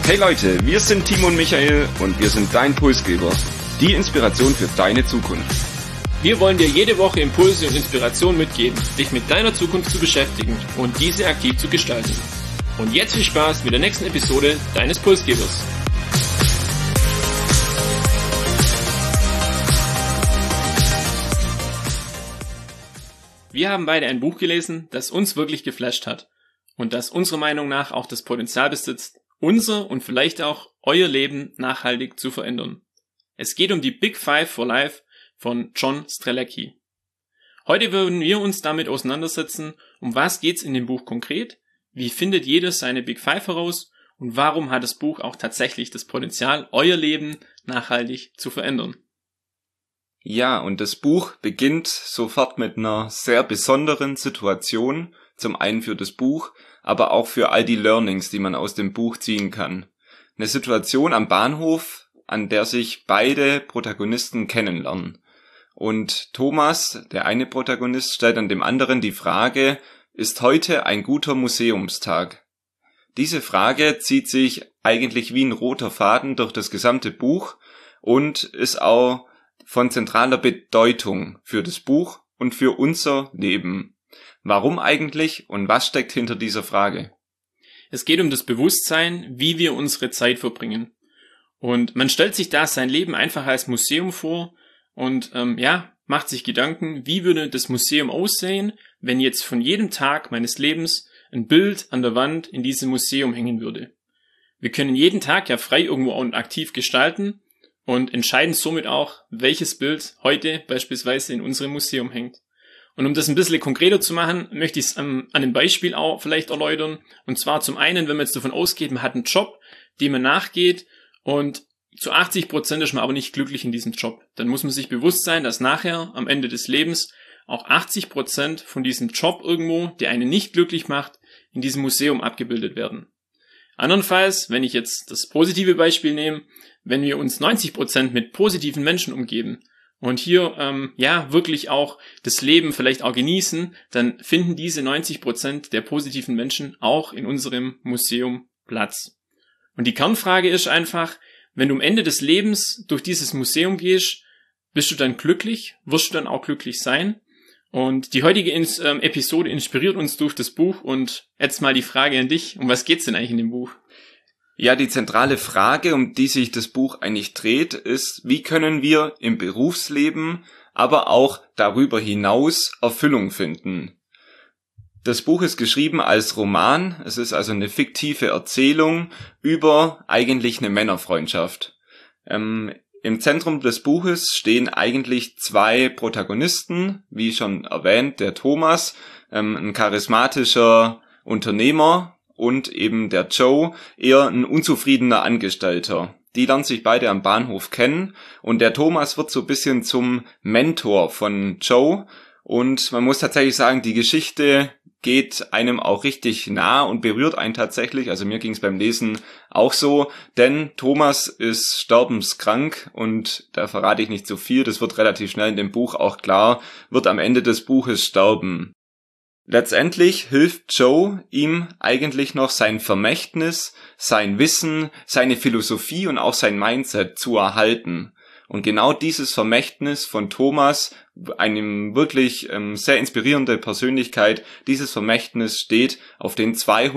Hey Leute, wir sind Timo und Michael und wir sind dein Pulsgeber. Die Inspiration für deine Zukunft. Wir wollen dir jede Woche Impulse und Inspiration mitgeben, dich mit deiner Zukunft zu beschäftigen und diese aktiv zu gestalten. Und jetzt viel Spaß mit der nächsten Episode deines Pulsgebers. Wir haben beide ein Buch gelesen, das uns wirklich geflasht hat und das unserer Meinung nach auch das Potenzial besitzt, unser und vielleicht auch euer Leben nachhaltig zu verändern. Es geht um die Big Five for Life von John Strelecki. Heute würden wir uns damit auseinandersetzen, um was geht's in dem Buch konkret, wie findet jeder seine Big Five heraus und warum hat das Buch auch tatsächlich das Potenzial, euer Leben nachhaltig zu verändern. Ja, und das Buch beginnt sofort mit einer sehr besonderen Situation, zum einen für das Buch, aber auch für all die Learnings, die man aus dem Buch ziehen kann. Eine Situation am Bahnhof, an der sich beide Protagonisten kennenlernen. Und Thomas, der eine Protagonist, stellt dann dem anderen die Frage, ist heute ein guter Museumstag? Diese Frage zieht sich eigentlich wie ein roter Faden durch das gesamte Buch und ist auch von zentraler Bedeutung für das Buch und für unser Leben. Warum eigentlich und was steckt hinter dieser Frage? Es geht um das Bewusstsein, wie wir unsere Zeit verbringen. Und man stellt sich da sein Leben einfach als Museum vor und macht sich Gedanken, wie würde das Museum aussehen, wenn jetzt von jedem Tag meines Lebens ein Bild an der Wand in diesem Museum hängen würde. Wir können jeden Tag ja frei irgendwo und aktiv gestalten und entscheiden somit auch, welches Bild heute beispielsweise in unserem Museum hängt. Und um das ein bisschen konkreter zu machen, möchte ich es an einem Beispiel auch vielleicht erläutern. Und zwar zum einen, wenn man jetzt davon ausgeht, man hat einen Job, dem man nachgeht und zu 80% ist man aber nicht glücklich in diesem Job. Dann muss man sich bewusst sein, dass nachher am Ende des Lebens auch 80% von diesem Job irgendwo, der einen nicht glücklich macht, in diesem Museum abgebildet werden. Andernfalls, wenn ich jetzt das positive Beispiel nehme, wenn wir uns 90% mit positiven Menschen umgeben und hier wirklich auch das Leben vielleicht auch genießen, dann finden diese 90% der positiven Menschen auch in unserem Museum Platz. Und die Kernfrage ist einfach, wenn du am Ende des Lebens durch dieses Museum gehst, bist du dann glücklich? Wirst du dann auch glücklich sein? Und die heutige Episode inspiriert uns durch das Buch und jetzt mal die Frage an dich, um was geht's denn eigentlich in dem Buch? Ja, die zentrale Frage, um die sich das Buch eigentlich dreht, ist, wie können wir im Berufsleben, aber auch darüber hinaus Erfüllung finden? Das Buch ist geschrieben als Roman, es ist also eine fiktive Erzählung über eigentlich eine Männerfreundschaft. Im Zentrum des Buches stehen eigentlich zwei Protagonisten, wie schon erwähnt, der Thomas, ein charismatischer Unternehmer und eben der Joe, eher ein unzufriedener Angestellter. Die lernen sich beide am Bahnhof kennen und der Thomas wird so ein bisschen zum Mentor von Joe und man muss tatsächlich sagen, die Geschichte geht einem auch richtig nah und berührt einen tatsächlich. Also mir ging es beim Lesen auch so, denn Thomas ist sterbenskrank und da verrate ich nicht so viel, das wird relativ schnell in dem Buch auch klar, wird am Ende des Buches sterben. Letztendlich hilft Joe ihm eigentlich noch sein Vermächtnis, sein Wissen, seine Philosophie und auch sein Mindset zu erhalten. Und genau dieses Vermächtnis von Thomas, einem wirklich sehr inspirierende Persönlichkeit, dieses Vermächtnis steht auf den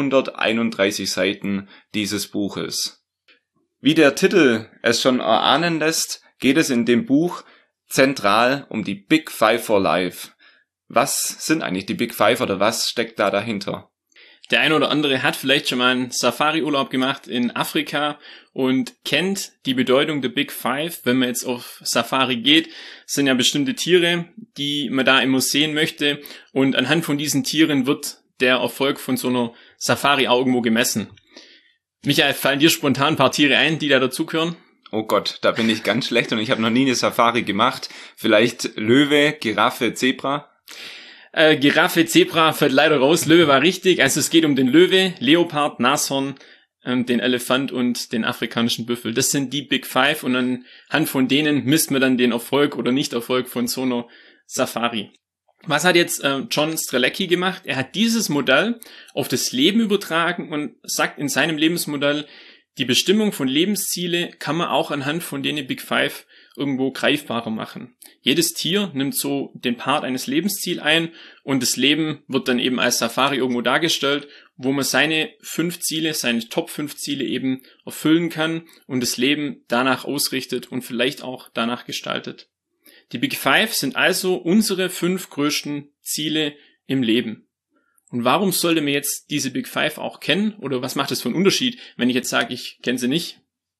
231 Seiten dieses Buches. Wie der Titel es schon erahnen lässt, geht es in dem Buch zentral um die Big Five for Life. Was sind eigentlich die Big Five oder was steckt da dahinter? Der eine oder andere hat vielleicht schon mal einen Safari-Urlaub gemacht in Afrika und kennt die Bedeutung der Big Five. Wenn man jetzt auf Safari geht, sind ja bestimmte Tiere, die man da immer sehen möchte. Und anhand von diesen Tieren wird der Erfolg von so einer Safari auch irgendwo gemessen. Michael, fallen dir spontan ein paar Tiere ein, die da dazugehören? Oh Gott, da bin ich ganz schlecht und ich habe noch nie eine Safari gemacht. Vielleicht Löwe, Giraffe, Zebra? Giraffe, Zebra fällt leider raus. Löwe war richtig. Also es geht um den Löwe, Leopard, Nashorn, den Elefant und den afrikanischen Büffel. Das sind die Big Five und anhand von denen misst man dann den Erfolg oder Nicht-Erfolg von so einer Safari. Was hat jetzt John Strelecki gemacht? Er hat dieses Modell auf das Leben übertragen und sagt in seinem Lebensmodell, Die Bestimmung von Lebensziele kann man auch anhand von den Big Five irgendwo greifbarer machen. Jedes Tier nimmt so den Part eines Lebensziels ein und das Leben wird dann eben als Safari irgendwo dargestellt, wo man seine 5 Ziele, seine Top 5 Ziele eben erfüllen kann und das Leben danach ausrichtet und vielleicht auch danach gestaltet. Die Big Five sind also unsere 5 größten Ziele im Leben. Und warum sollte man jetzt diese Big Five auch kennen? Oder was macht es für einen Unterschied, wenn ich jetzt sage, ich kenne sie nicht?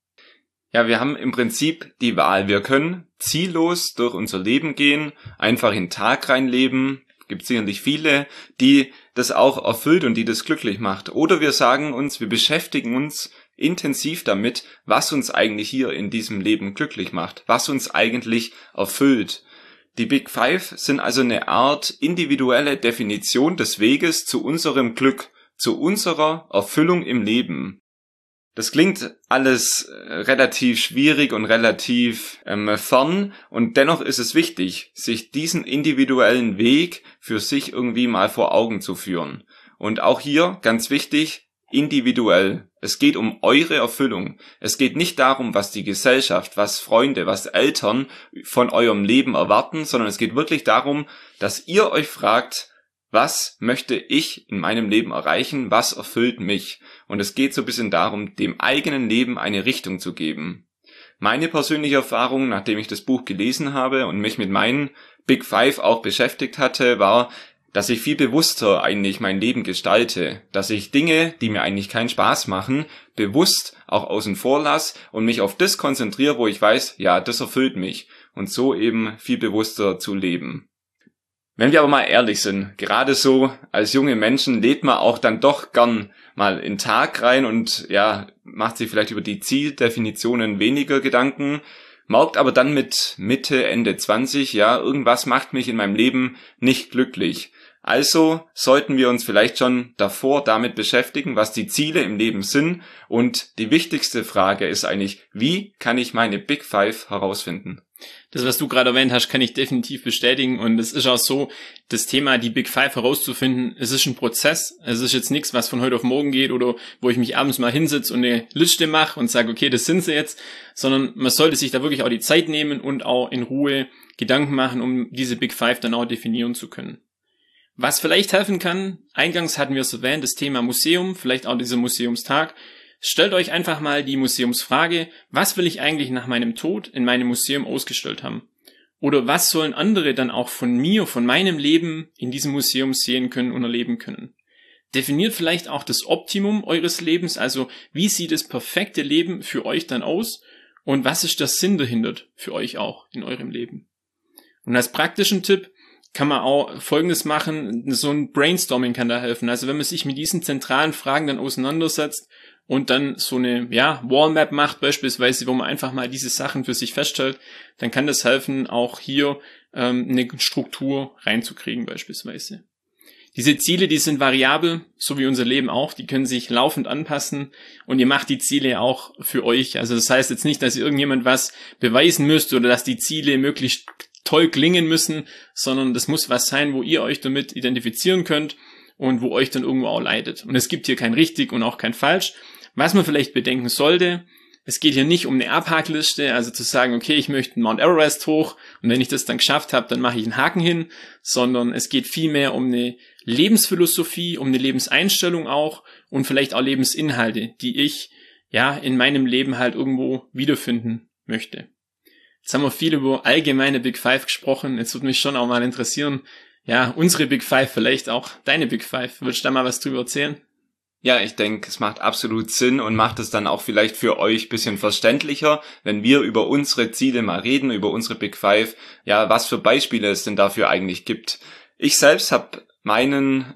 Ja, wir haben im Prinzip die Wahl. Wir können ziellos durch unser Leben gehen, einfach in den Tag reinleben. Gibt sicherlich viele, die das auch erfüllt und die das glücklich macht. Oder wir sagen uns, wir beschäftigen uns intensiv damit, was uns eigentlich hier in diesem Leben glücklich macht, was uns eigentlich erfüllt. Die Big Five sind also eine Art individuelle Definition des Weges zu unserem Glück, zu unserer Erfüllung im Leben. Das klingt alles relativ schwierig und relativ fern und dennoch ist es wichtig, sich diesen individuellen Weg für sich irgendwie mal vor Augen zu führen. Und auch hier, ganz wichtig, individuell. Es geht um eure Erfüllung. Es geht nicht darum, was die Gesellschaft, was Freunde, was Eltern von eurem Leben erwarten, sondern es geht wirklich darum, dass ihr euch fragt, was möchte ich in meinem Leben erreichen? Was erfüllt mich? Und es geht so ein bisschen darum, dem eigenen Leben eine Richtung zu geben. Meine persönliche Erfahrung, nachdem ich das Buch gelesen habe und mich mit meinen Big Five auch beschäftigt hatte, war, dass ich viel bewusster eigentlich mein Leben gestalte, dass ich Dinge, die mir eigentlich keinen Spaß machen, bewusst auch außen vor lasse und mich auf das konzentriere, wo ich weiß, ja, das erfüllt mich und so eben viel bewusster zu leben. Wenn wir aber mal ehrlich sind, gerade so als junge Menschen lebt man auch dann doch gern mal in den Tag rein und ja, macht sich vielleicht über die Zieldefinitionen weniger Gedanken, merkt aber dann mit Mitte, Ende 20, ja, irgendwas macht mich in meinem Leben nicht glücklich. Also sollten wir uns vielleicht schon davor damit beschäftigen, was die Ziele im Leben sind und die wichtigste Frage ist eigentlich, wie kann ich meine Big Five herausfinden? Das, was du gerade erwähnt hast, kann ich definitiv bestätigen und es ist auch so, das Thema, die Big Five herauszufinden, es ist ein Prozess, es ist jetzt nichts, was von heute auf morgen geht oder wo ich mich abends mal hinsetze und eine Liste mache und sage, okay, das sind sie jetzt, sondern man sollte sich da wirklich auch die Zeit nehmen und auch in Ruhe Gedanken machen, um diese Big Five dann auch definieren zu können. Was vielleicht helfen kann, eingangs hatten wir es erwähnt, das Thema Museum, vielleicht auch dieser Museumstag. Stellt euch einfach mal die Museumsfrage, was will ich eigentlich nach meinem Tod in meinem Museum ausgestellt haben? Oder was sollen andere dann auch von mir, von meinem Leben in diesem Museum sehen können und erleben können? Definiert vielleicht auch das Optimum eures Lebens, also wie sieht das perfekte Leben für euch dann aus und was ist der Sinn dahinter für euch auch in eurem Leben? Und als praktischen Tipp kann man auch Folgendes machen, so ein Brainstorming kann da helfen. Also wenn man sich mit diesen zentralen Fragen dann auseinandersetzt und dann so eine Wallmap macht beispielsweise, wo man einfach mal diese Sachen für sich feststellt, dann kann das helfen, auch hier eine Struktur reinzukriegen beispielsweise. Diese Ziele, die sind variabel, so wie unser Leben auch, die können sich laufend anpassen und ihr macht die Ziele auch für euch. Also das heißt jetzt nicht, dass ihr irgendjemand was beweisen müsst oder dass die Ziele möglichst toll klingen müssen, sondern das muss was sein, wo ihr euch damit identifizieren könnt und wo euch dann irgendwo auch leidet. Und es gibt hier kein richtig und auch kein falsch. Was man vielleicht bedenken sollte, es geht hier nicht um eine Abhakliste, also zu sagen, okay, ich möchte Mount Everest hoch und wenn ich das dann geschafft habe, dann mache ich einen Haken hin, sondern es geht vielmehr um eine Lebensphilosophie, um eine Lebenseinstellung auch und vielleicht auch Lebensinhalte, die ich in meinem Leben halt irgendwo wiederfinden möchte. Jetzt haben wir viel über allgemeine Big Five gesprochen. Jetzt würde mich schon auch mal interessieren, unsere Big Five, vielleicht auch deine Big Five. Würdest du da mal was drüber erzählen? Ja, ich denke, es macht absolut Sinn und macht es dann auch vielleicht für euch ein bisschen verständlicher, wenn wir über unsere Ziele mal reden, über unsere Big Five, was für Beispiele es denn dafür eigentlich gibt. Ich selbst habe meinen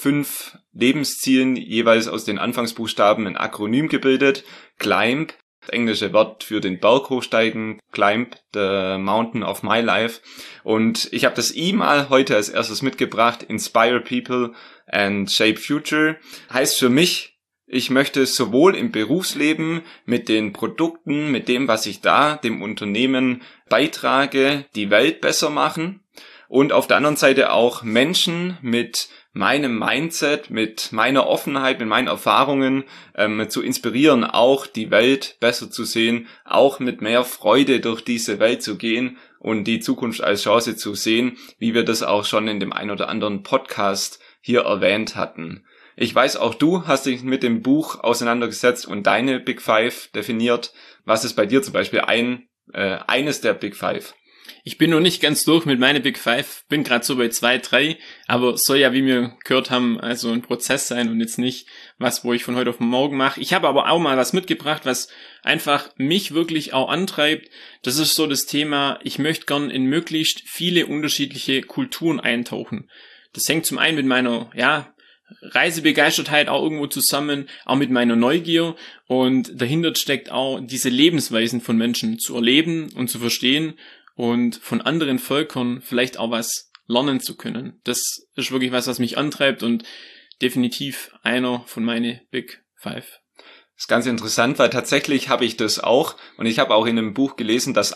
5 Lebenszielen jeweils aus den Anfangsbuchstaben ein Akronym gebildet. CLIMB, das englische Wort für den Berg hochsteigen, Climb the Mountain of My Life. Und ich habe das mal heute als erstes mitgebracht, Inspire People and Shape Future. Heißt für mich, ich möchte sowohl im Berufsleben mit den Produkten, mit dem, was ich da dem Unternehmen beitrage, die Welt besser machen. und auf der anderen Seite auch Menschen mit meinem Mindset, mit meiner Offenheit, mit meinen Erfahrungen zu inspirieren, auch die Welt besser zu sehen, auch mit mehr Freude durch diese Welt zu gehen und die Zukunft als Chance zu sehen, wie wir das auch schon in dem ein oder anderen Podcast hier erwähnt hatten. Ich weiß, auch du hast dich mit dem Buch auseinandergesetzt und deine Big Five definiert. Was ist bei dir zum Beispiel eines der Big Five? Ich bin noch nicht ganz durch mit meinen Big Five, bin gerade so bei 2, 3, aber soll ja, wie wir gehört haben, also ein Prozess sein und jetzt nicht was, wo ich von heute auf morgen mache. Ich habe aber auch mal was mitgebracht, was einfach mich wirklich auch antreibt. Das ist so das Thema, ich möchte gern in möglichst viele unterschiedliche Kulturen eintauchen. Das hängt zum einen mit meiner, Reisebegeistertheit auch irgendwo zusammen, auch mit meiner Neugier, und dahinter steckt auch diese Lebensweisen von Menschen zu erleben und zu verstehen und von anderen Völkern vielleicht auch was lernen zu können. Das ist wirklich was mich antreibt und definitiv einer von meinen Big Five. Das ist ganz interessant, weil tatsächlich habe ich das auch, und ich habe auch in einem Buch gelesen, dass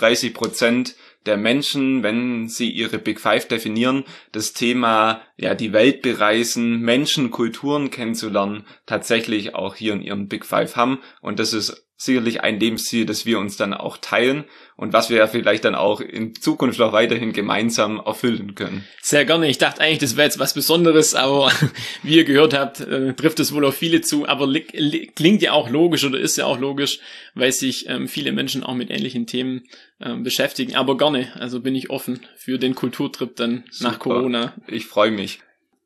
38% der Menschen, wenn sie ihre Big Five definieren, das Thema, die Welt bereisen, Menschen, Kulturen kennenzulernen, tatsächlich auch hier in ihren Big Five haben. Und das ist sicherlich ein Lebensziel, das wir uns dann auch teilen und was wir ja vielleicht dann auch in Zukunft noch weiterhin gemeinsam erfüllen können. Sehr gerne. Ich dachte eigentlich, das wäre jetzt was Besonderes, aber wie ihr gehört habt, trifft es wohl auf viele zu, aber klingt ja auch logisch oder ist ja auch logisch, weil sich viele Menschen auch mit ähnlichen Themen beschäftigen. Aber gerne, also bin ich offen für den Kulturtrip dann nach Corona. Ich freue mich.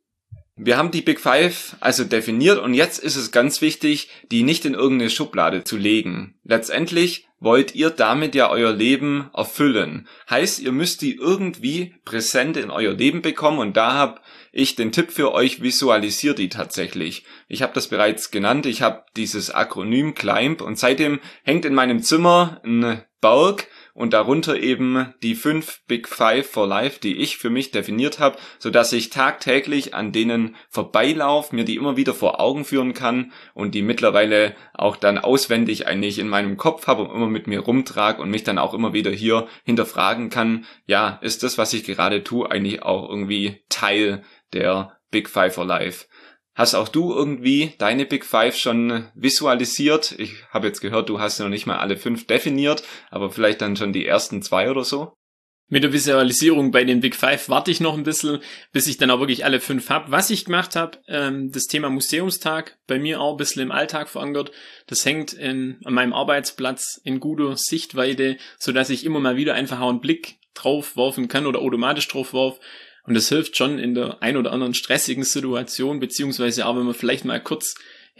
Wir haben die Big Five also definiert und jetzt ist es ganz wichtig, die nicht in irgendeine Schublade zu legen. Letztendlich wollt ihr damit ja euer Leben erfüllen. Heißt, ihr müsst die irgendwie präsent in euer Leben bekommen und da habe ich den Tipp für euch, visualisiert die tatsächlich. Ich habe das bereits genannt, ich habe dieses Akronym CLIMB und seitdem hängt in meinem Zimmer ein Berg und darunter eben die 5 Big Five for Life, die ich für mich definiert habe, sodass ich tagtäglich an denen vorbeilaufe, mir die immer wieder vor Augen führen kann und die mittlerweile auch dann auswendig eigentlich in meinem Kopf habe und immer mit mir rumtrage und mich dann auch immer wieder hier hinterfragen kann, ist das, was ich gerade tue, eigentlich auch irgendwie Teil der Big Five for Life? Hast auch du irgendwie deine Big Five schon visualisiert? Ich habe jetzt gehört, du hast noch nicht mal alle 5 definiert, aber vielleicht dann schon die ersten 2 oder so? Mit der Visualisierung bei den Big Five warte ich noch ein bisschen, bis ich dann auch wirklich alle 5 habe. Was ich gemacht habe, das Thema Museumstag, bei mir auch ein bisschen im Alltag verankert. Das hängt an meinem Arbeitsplatz in guter Sichtweite, sodass ich immer mal wieder einfach auch einen Blick drauf werfen kann oder automatisch drauf werfe. Und das hilft schon in der ein oder anderen stressigen Situation, beziehungsweise auch wenn man vielleicht mal kurz,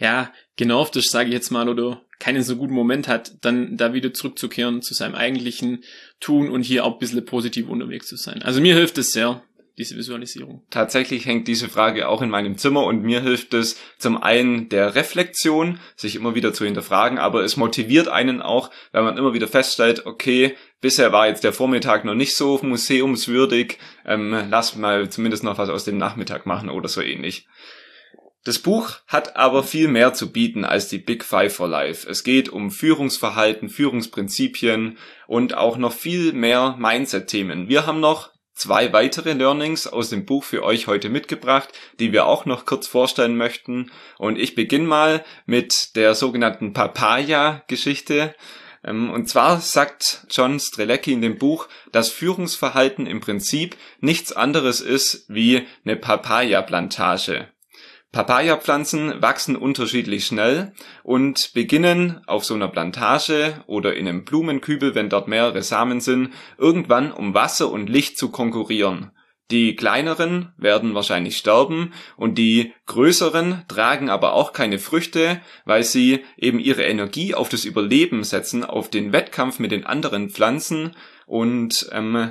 genervt ist, sage ich jetzt mal, oder keinen so guten Moment hat, dann da wieder zurückzukehren zu seinem eigentlichen Tun und hier auch ein bisschen positiv unterwegs zu sein. Also mir hilft es sehr, diese Visualisierung. Tatsächlich hängt diese Frage auch in meinem Zimmer und mir hilft es zum einen der Reflexion, sich immer wieder zu hinterfragen, aber es motiviert einen auch, weil man immer wieder feststellt, okay, bisher war jetzt der Vormittag noch nicht so museumswürdig, lass mal zumindest noch was aus dem Nachmittag machen oder so ähnlich. Das Buch hat aber viel mehr zu bieten als die Big Five for Life. Es geht um Führungsverhalten, Führungsprinzipien und auch noch viel mehr Mindset-Themen. Wir haben noch 2 weitere Learnings aus dem Buch für euch heute mitgebracht, die wir auch noch kurz vorstellen möchten. Und ich beginne mal mit der sogenannten Papaya-Geschichte. Und zwar sagt John Strelecki in dem Buch, dass Führungsverhalten im Prinzip nichts anderes ist wie eine Papaya-Plantage. Papaya-Pflanzen wachsen unterschiedlich schnell und beginnen auf so einer Plantage oder in einem Blumenkübel, wenn dort mehrere Samen sind, irgendwann um Wasser und Licht zu konkurrieren. Die kleineren werden wahrscheinlich sterben und die größeren tragen aber auch keine Früchte, weil sie eben ihre Energie auf das Überleben setzen, auf den Wettkampf mit den anderen Pflanzen. Und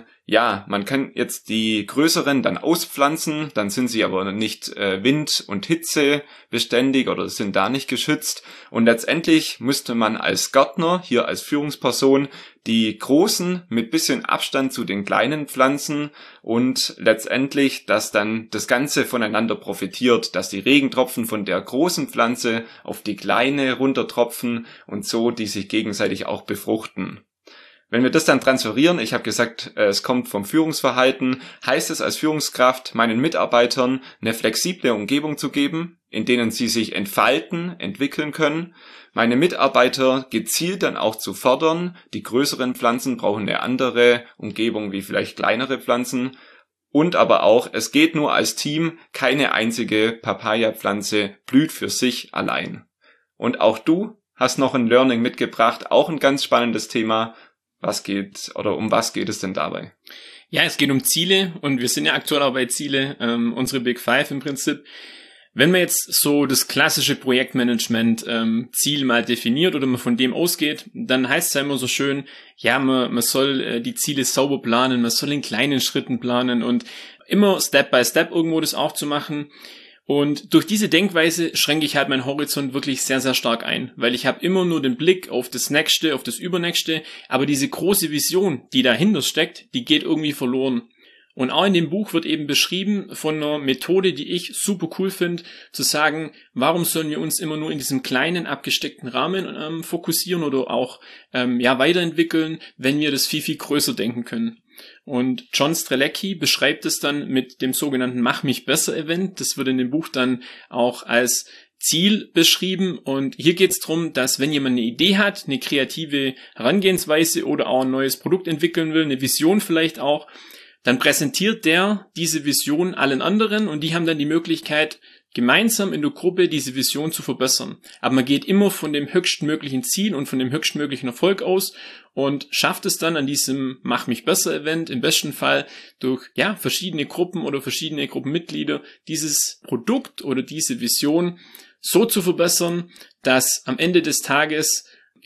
man kann jetzt die größeren dann auspflanzen, dann sind sie aber nicht Wind- und Hitze beständig oder sind da nicht geschützt. Und letztendlich müsste man als Gärtner, hier als Führungsperson, die großen mit bisschen Abstand zu den kleinen Pflanzen und letztendlich, dass dann das Ganze voneinander profitiert, dass die Regentropfen von der großen Pflanze auf die kleine runtertropfen und so die sich gegenseitig auch befruchten. Wenn wir das dann transferieren, ich habe gesagt, es kommt vom Führungsverhalten, heißt es als Führungskraft, meinen Mitarbeitern eine flexible Umgebung zu geben, in denen sie sich entfalten, entwickeln können, meine Mitarbeiter gezielt dann auch zu fördern. Die größeren Pflanzen brauchen eine andere Umgebung wie vielleicht kleinere Pflanzen. Und aber auch, es geht nur als Team, keine einzige Papaya-Pflanze blüht für sich allein. Und auch du hast noch ein Learning mitgebracht, auch ein ganz spannendes Thema. Um was geht es denn dabei? Ja, es geht um Ziele und wir sind ja aktuell auch bei Ziele, unsere Big Five im Prinzip. Wenn man jetzt so das klassische Projektmanagement Ziel mal definiert oder man von dem ausgeht, dann heißt es ja immer so schön, ja, man soll die Ziele sauber planen, man soll in kleinen Schritten planen und immer Step by Step irgendwo das auch zu machen. Und durch diese Denkweise schränke ich halt meinen Horizont wirklich sehr, sehr stark ein, weil ich habe immer nur den Blick auf das Nächste, auf das Übernächste, aber diese große Vision, die dahinter steckt, die geht irgendwie verloren. Und auch in dem Buch wird eben beschrieben von einer Methode, die ich super cool finde, zu sagen, warum sollen wir uns immer nur in diesem kleinen, abgesteckten Rahmen fokussieren oder auch weiterentwickeln, wenn wir das viel, viel größer denken können. Und John Strelecki beschreibt es dann mit dem sogenannten Mach-mich-besser-Event. Das wird in dem Buch dann auch als Ziel beschrieben. Und hier geht es darum, dass wenn jemand eine Idee hat, eine kreative Herangehensweise oder auch ein neues Produkt entwickeln will, eine Vision vielleicht auch, dann präsentiert der diese Vision allen anderen und die haben dann die Möglichkeit, gemeinsam in der Gruppe diese Vision zu verbessern. Aber man geht immer von dem höchstmöglichen Ziel und von dem höchstmöglichen Erfolg aus und schafft es dann an diesem Mach-mich-besser-Event im besten Fall durch verschiedene Gruppen oder verschiedene Gruppenmitglieder dieses Produkt oder diese Vision so zu verbessern, dass am Ende des Tages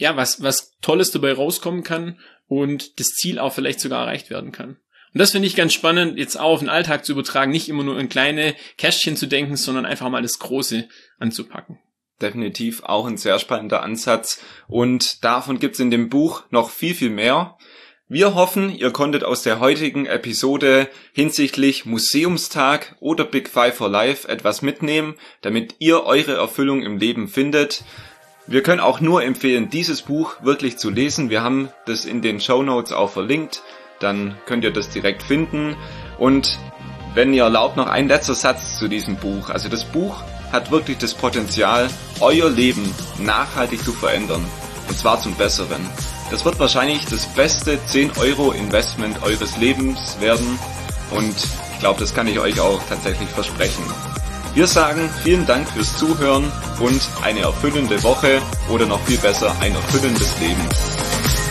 was Tolles dabei rauskommen kann und das Ziel auch vielleicht sogar erreicht werden kann. Und das finde ich ganz spannend, jetzt auch auf den Alltag zu übertragen, nicht immer nur in kleine Kästchen zu denken, sondern einfach mal das Große anzupacken. Definitiv auch ein sehr spannender Ansatz und davon gibt's in dem Buch noch viel, viel mehr. Wir hoffen, ihr konntet aus der heutigen Episode hinsichtlich Museumstag oder Big Five for Life etwas mitnehmen, damit ihr eure Erfüllung im Leben findet. Wir können auch nur empfehlen, dieses Buch wirklich zu lesen. Wir haben das in den Shownotes auch verlinkt. Dann könnt ihr das direkt finden. Und wenn ihr erlaubt, noch ein letzter Satz zu diesem Buch. Also das Buch hat wirklich das Potenzial, euer Leben nachhaltig zu verändern. Und zwar zum Besseren. Das wird wahrscheinlich das beste 10-Euro-Investment eures Lebens werden. Und ich glaube, das kann ich euch auch tatsächlich versprechen. Wir sagen vielen Dank fürs Zuhören und eine erfüllende Woche oder noch viel besser ein erfüllendes Leben.